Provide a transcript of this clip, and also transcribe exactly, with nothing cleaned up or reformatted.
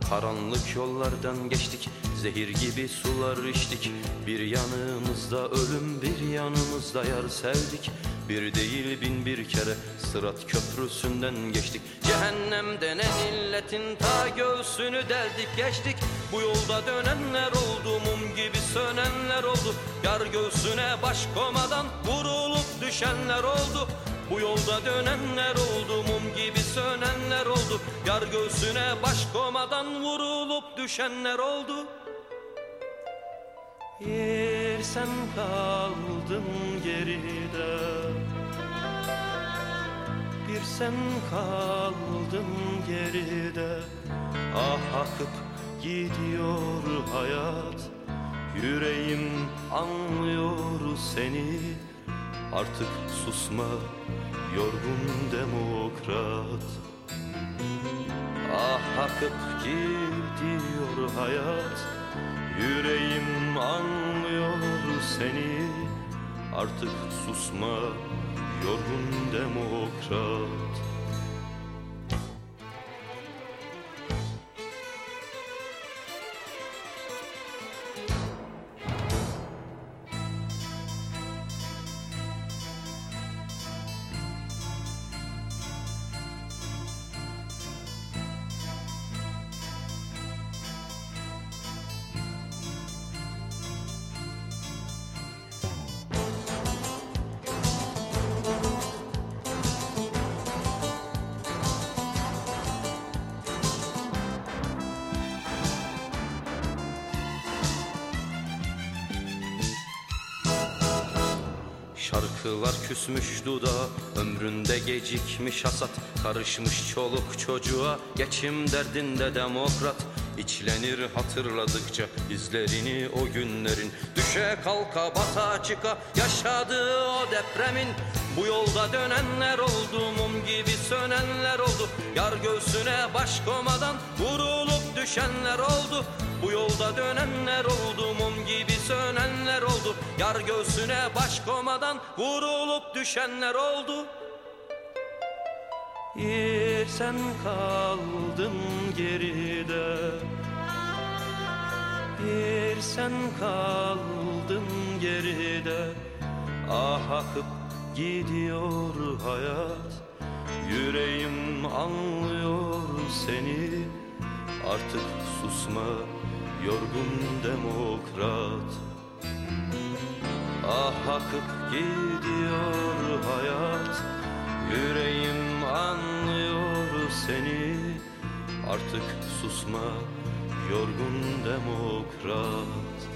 Karanlık yollardan geçtik, zehir gibi sular içtik. Bir yanımızda ölüm, bir yanımızda yar sevdik. Bir değil bin bir kere Sırat köprüsünden geçtik. Cehennemden en illetin ta göğsünü deldik geçtik. Bu yolda dönenler oldu, mum gibi sönenler oldu. Yar göğsüne baş komadan vurulup düşenler oldu. Bu yolda dönenler oldu, mum gibi sönenler oldu. Yar göğsüne baş komadan vurulup düşenler oldu. Yer sen kaldın geride, bir sen kaldın geride. Ah akıp gidiyor hayat, yüreğim anlıyor seni. Artık susma yorgun demokrat. Ah akıp gidiyor hayat, yüreğim anlıyor seni. Artık susma yorgun demokrat. Şarkılar küsmüş dudağa, ömründe gecikmiş hasat. Karışmış çoluk çocuğa, geçim derdinde demokrat. İçlenir hatırladıkça izlerini o günlerin. Düşe kalka bata çıka yaşadığı o depremin. Bu yolda dönenler oldu, mum gibi sönenler oldu. Yar göğsüne baş komadan vurulup düşenler oldu. Bu yolda dönenler oldu, mum gibi sönenler oldu. Yar göğsüne baş komadan vurulup düşenler oldu. Yer sen kaldın geride, yer sen kaldın geride. Ah akıp gidiyor hayat, yüreğim anlıyor seni. Artık susma yorgun demokrat. Ah akıp gidiyor hayat, yüreğim anlıyor seni. Artık susma yorgun demokrat.